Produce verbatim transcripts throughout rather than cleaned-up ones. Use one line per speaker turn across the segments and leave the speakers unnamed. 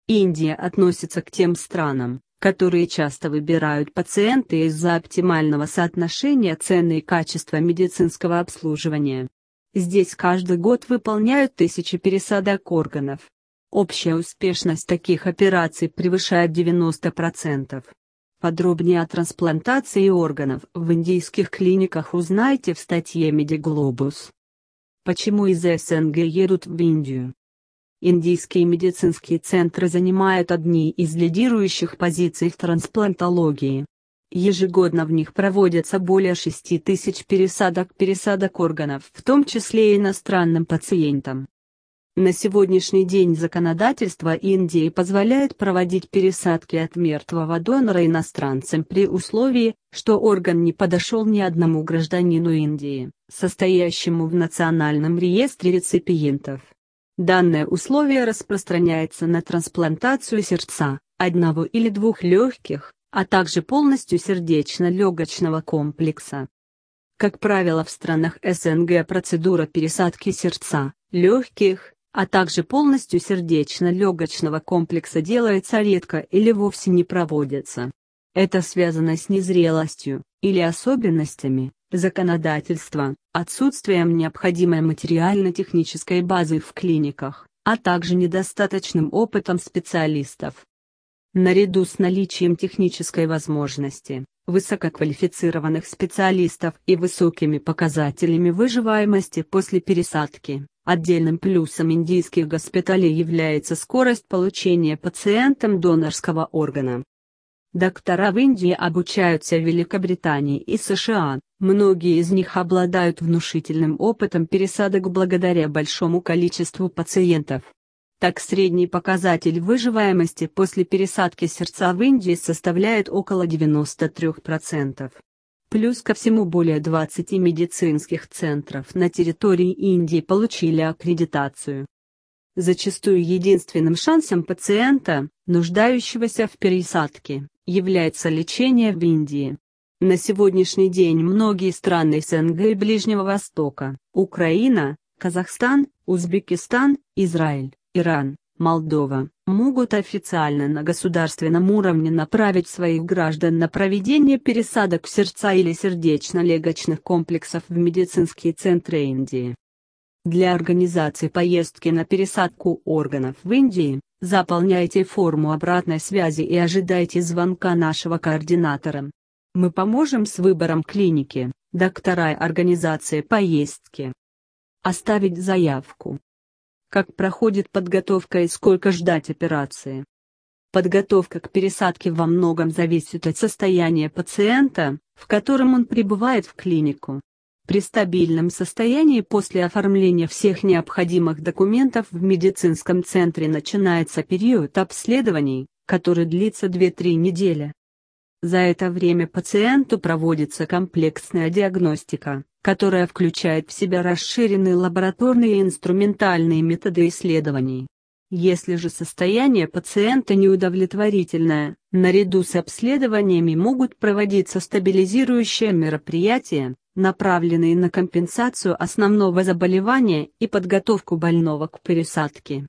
Индия относится к тем странам, которые часто выбирают пациенты из-за оптимального соотношения цены и качества медицинского обслуживания. Здесь каждый год выполняют тысячи пересадок органов. Общая успешность таких операций превышает девяносто процентов. Подробнее о трансплантации органов в индийских клиниках узнайте в статье Медиглобус. Почему из СНГ едут в Индию? Индийские медицинские центры занимают одни из лидирующих позиций в трансплантологии. Ежегодно в них проводятся более шести тысяч пересадок пересадок органов, в том числе и иностранным пациентам. На сегодняшний день законодательство Индии позволяет проводить пересадки от мертвого донора иностранцам при условии, что орган не подошел ни одному гражданину Индии, состоящему в Национальном реестре реципиентов. Данное условие распространяется на трансплантацию сердца, одного или двух легких, а также полностью сердечно-легочного комплекса. Как правило, в странах СНГ процедура пересадки сердца, легких, а также полностью сердечно-легочного комплекса делается редко или вовсе не проводится. Это связано с незрелостью, или особенностями, законодательства, отсутствием необходимой материально-технической базы в клиниках, а также недостаточным опытом специалистов. Наряду с наличием технической возможности, высококвалифицированных специалистов и высокими показателями выживаемости после пересадки, отдельным плюсом индийских госпиталей является скорость получения пациентам донорского органа. Доктора в Индии обучаются в Великобритании и США, многие из них обладают внушительным опытом пересадок благодаря большому количеству пациентов. Так, средний показатель выживаемости после пересадки сердца в Индии составляет около девяноста трёх процентов. Плюс ко всему более двадцати медицинских центров на территории Индии получили аккредитацию. Зачастую единственным шансом пациента, нуждающегося в пересадке, является лечение в Индии. На сегодняшний день многие страны СНГ и Ближнего Востока, Украина, Казахстан, Узбекистан, Израиль, Иран, Молдова, могут официально на государственном уровне направить своих граждан на проведение пересадок сердца или сердечно-легочных комплексов в медицинские центры Индии. Для организации поездки на пересадку органов в Индии, заполняйте форму обратной связи и ожидайте звонка нашего координатора. Мы поможем с выбором клиники, доктора и организации поездки. Оставить заявку. Как проходит подготовка и сколько ждать операции? Подготовка к пересадке во многом зависит от состояния пациента, в котором он прибывает в клинику. При стабильном состоянии после оформления всех необходимых документов в медицинском центре начинается период обследований, который длится две-три недели. За это время пациенту проводится комплексная диагностика, которая включает в себя расширенные лабораторные и инструментальные методы исследований. Если же состояние пациента неудовлетворительное, наряду с обследованиями могут проводиться стабилизирующие мероприятия, направленные на компенсацию основного заболевания и подготовку больного к пересадке.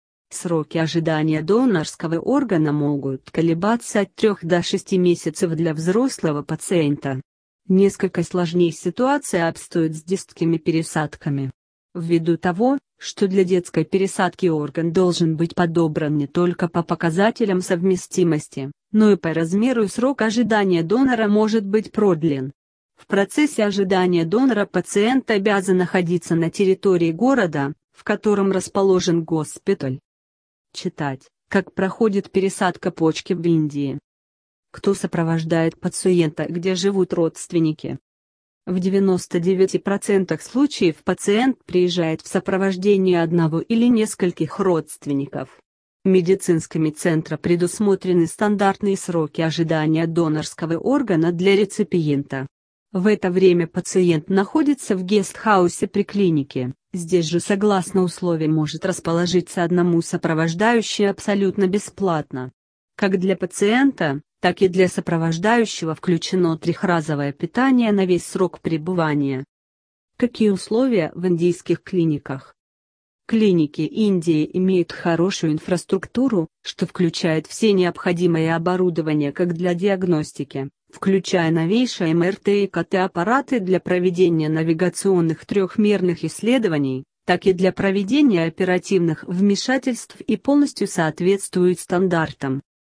Сроки ожидания донорского органа могут колебаться от трёх до шести месяцев для взрослого пациента. Несколько сложнее ситуация обстоит с детскими пересадками. Ввиду того, что для детской пересадки орган должен быть подобран не только по показателям совместимости, но и по размеру, и срок ожидания донора может быть продлен. В процессе ожидания донора пациент обязан находиться на территории города, в котором расположен госпиталь. Читать, как проходит пересадка почки в Индии. Кто сопровождает пациента, где живут родственники? В девяноста девяти процентах случаев пациент приезжает в сопровождении одного или нескольких родственников. Медицинскими центрами предусмотрены стандартные сроки ожидания донорского органа для реципиента. В это время пациент находится в гестхаусе при клинике, здесь же согласно условиям может расположиться одному сопровождающий абсолютно бесплатно. Как для пациента, так и для сопровождающего включено трехразовое питание на весь срок пребывания. Какие условия в индийских клиниках? Клиники Индии имеют хорошую инфраструктуру, что включает все необходимое оборудование как для диагностики, включая новейшие эм эр тэ и ка тэ-аппараты для проведения навигационных трехмерных исследований, так и для проведения оперативных вмешательств и полностью соответствуют стандартам.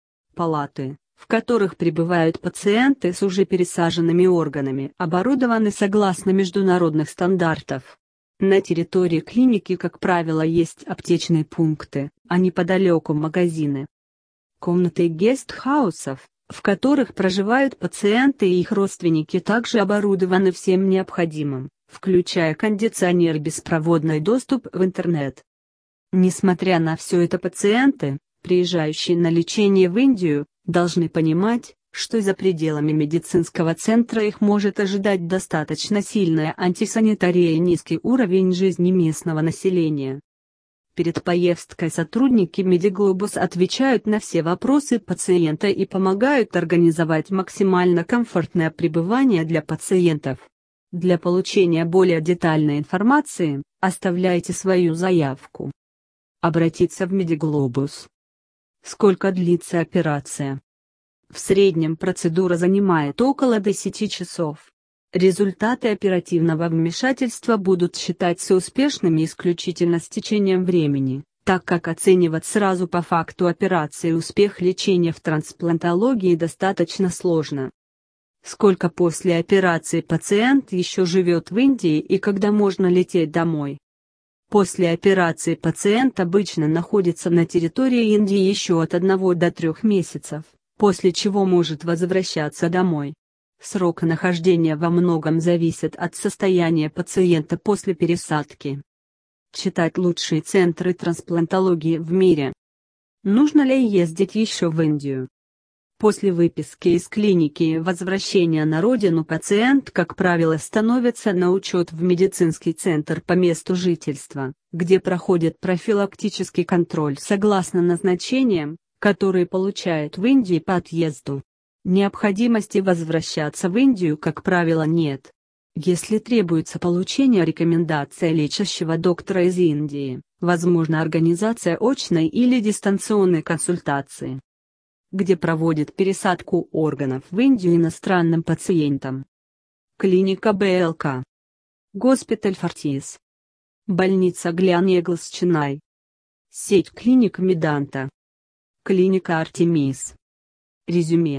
Палаты, в которых пребывают пациенты с уже пересаженными органами, оборудованы согласно международных стандартов. На территории клиники, как правило, есть аптечные пункты, а неподалеку магазины. Комнаты гестхаусов, в которых проживают пациенты и их родственники, также оборудованы всем необходимым, включая кондиционер и беспроводной доступ в интернет. Несмотря на все это, пациенты, приезжающие на лечение в Индию, должны понимать, что за пределами медицинского центра их может ожидать достаточно сильная антисанитария и низкий уровень жизни местного населения. Перед поездкой сотрудники Медиглобус отвечают на все вопросы пациента и помогают организовать максимально комфортное пребывание для пациентов. Для получения более детальной информации, оставляйте свою заявку. Обратиться в Медиглобус. Сколько длится операция? В среднем процедура занимает около десяти часов. Результаты оперативного вмешательства будут считаться успешными исключительно с течением времени, так как оценивать сразу по факту операции успех лечения в трансплантологии достаточно сложно. Сколько после операции пациент еще живет в Индии и когда можно лететь домой? После операции пациент обычно находится на территории Индии еще от одного до трех месяцев, после чего может возвращаться домой. Срок нахождения во многом зависит от состояния пациента после пересадки. Читать лучшие центры трансплантологии в мире. Нужно ли ездить еще в Индию? После выписки из клиники и возвращения на родину пациент, как правило, становится на учет в медицинский центр по месту жительства, где проходит профилактический контроль согласно назначениям, которые получает в Индии по отъезду. Необходимости возвращаться в Индию, как правило, нет. Если требуется получение рекомендации лечащего доктора из Индии, возможна организация очной или дистанционной консультации, где проводят пересадку органов в Индию иностранным пациентам. Клиника бэ эл ка. Госпиталь Фортис. Больница Глян Эглс, Ченнай. Сеть клиник Меданта. Клиника Артемис. Резюме.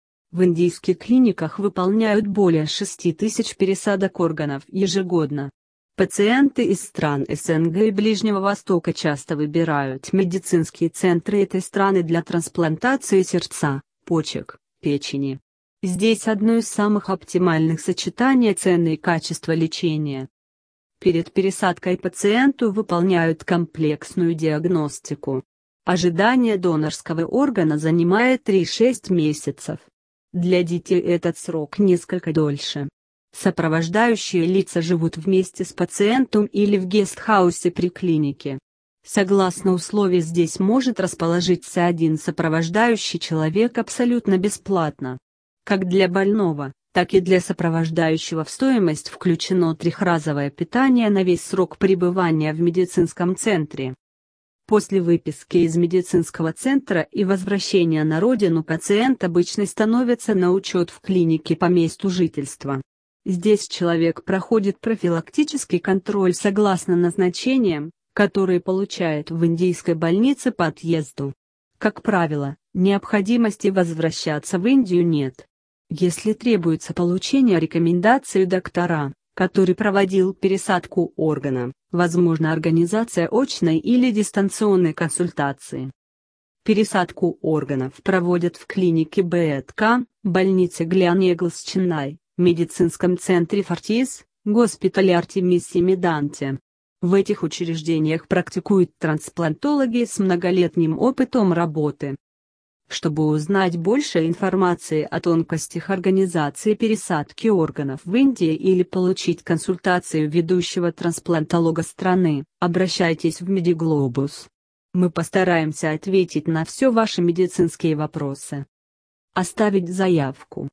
В индийских клиниках выполняют более шести тысяч пересадок органов ежегодно. Пациенты из стран эс эн гэ и Ближнего Востока часто выбирают медицинские центры этой страны для трансплантации сердца, почек, печени. Здесь одно из самых оптимальных сочетаний цены и качества лечения. Перед пересадкой пациенту выполняют комплексную диагностику. Ожидание донорского органа занимает три-шесть месяцев. Для детей этот срок несколько дольше. Сопровождающие лица живут вместе с пациентом или в гестхаусе при клинике. Согласно условиям, здесь может расположиться один сопровождающий человек абсолютно бесплатно. Как для больного, так и для сопровождающего в стоимость включено трехразовое питание на весь срок пребывания в медицинском центре. После выписки из медицинского центра и возвращения на родину пациент обычно становится на учет в клинике по месту жительства. Здесь человек проходит профилактический контроль согласно назначениям, которые получает в индийской больнице по отъезду. Как правило, необходимости возвращаться в Индию нет. Если требуется получение рекомендаций доктора, который проводил пересадку органа, возможна организация очной или дистанционной консультации. Пересадку органов проводят в клинике бэ эл ка, больнице Глян Эглс, Ченнай, медицинском центре Фортис, госпитале Артемис и Меданте. В этих учреждениях практикуют трансплантологи с многолетним опытом работы. Чтобы узнать больше информации о тонкостях организации пересадки органов в Индии или получить консультацию ведущего трансплантолога страны, обращайтесь в Медиглобус. Мы постараемся ответить на все ваши медицинские вопросы. Оставить заявку.